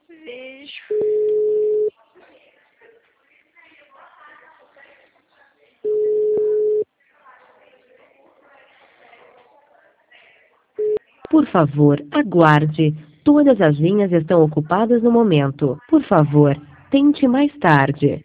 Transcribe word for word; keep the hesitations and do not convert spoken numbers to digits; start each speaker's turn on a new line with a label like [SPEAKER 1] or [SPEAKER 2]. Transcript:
[SPEAKER 1] Vejo.
[SPEAKER 2] Por favor, aguarde. Todas as linhas estão ocupadas no momento. Por favor, tente mais tarde.